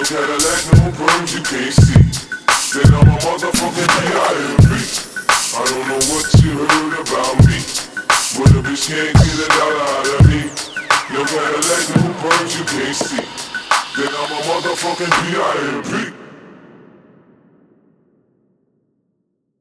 Cadillac, no perms you can't see. Then I'm a motherfucking B.I.M.B. I don't know what you heard about me, but a bitch can't get a dollar out of me. No Cadillac, no perms you can't see. Then I'm a motherfucking B.I.M.B.